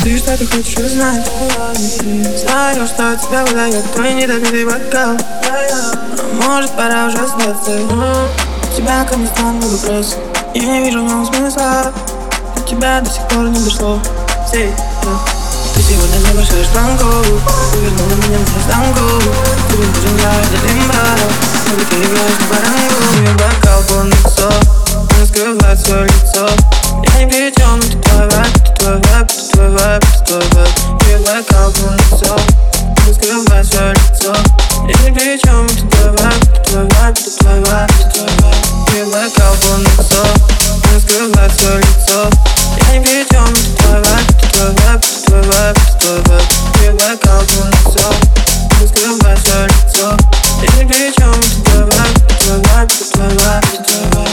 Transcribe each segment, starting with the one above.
Ты что ты хочешь узнать? Знаю, что тебя выдает твой недопитый бокал. А может пора уже сдаться? У тебя ко мне странный вопрос. Я не вижу в нем смысла. До тебя до сих пор не дошло. Ты сегодня завершаешь планку. Ты вернула меня в гражданку. Тебе нужен я, это лимба. Когда ты играешь на барангу. Тебе бокал полный сок. Он скрывает свое лицо. Я ни при чем, это твой вайб, это твой вайб, это твой вайб, это твой вайб. Тебе бокал полный сок. Он скрывает свое лицо. Я ни при чем, это твой вайб, это твой вайб, это твой вайб, это твой вайб. Тебе бокал полный сок. Он скрывает свое лицо. Я ни при чем, это твой вайб, это твой вайб, это твой вайб, это твой вайб. Тебе бокал полный сок. Он скрывает свое лицо. Я ни при чем, это твой вайб, это твой вайб, это твой вайб, это твой вайб.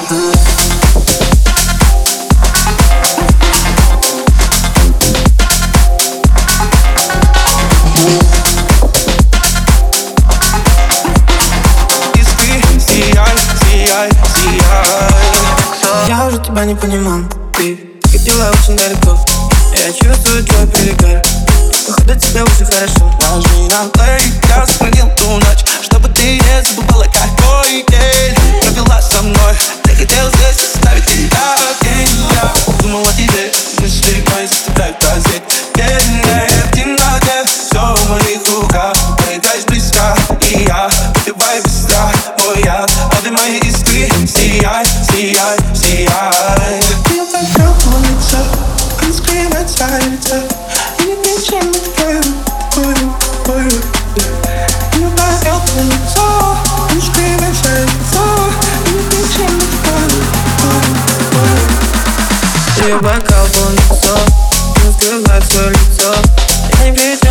Я уже тебя не понимал. Ты ходила очень далеко. Я чувствую твой перегар. Походу тебе уже хорошо. Нажми на плей, я сохранил ту ночь, чтобы ты не забывала, какой день провела со мной. Ты хотел здесь оставить тебя, день. Я думал о тебе, мысли мои заставляют тазеть. В темноте, все в моих руках. Подойдешь близко, и я выпиваю без страха. Мой яд, воды мои искры. Сияй, сияй, сияй. Ты покрыл лицо, он скрывает свое лицо. И не причем не твою. Ты покрыл лицо, он скрывает свое лицо. И не причем не твою. Тебе бокал полный сок. Он скрывает свое лицо. Я не при чем.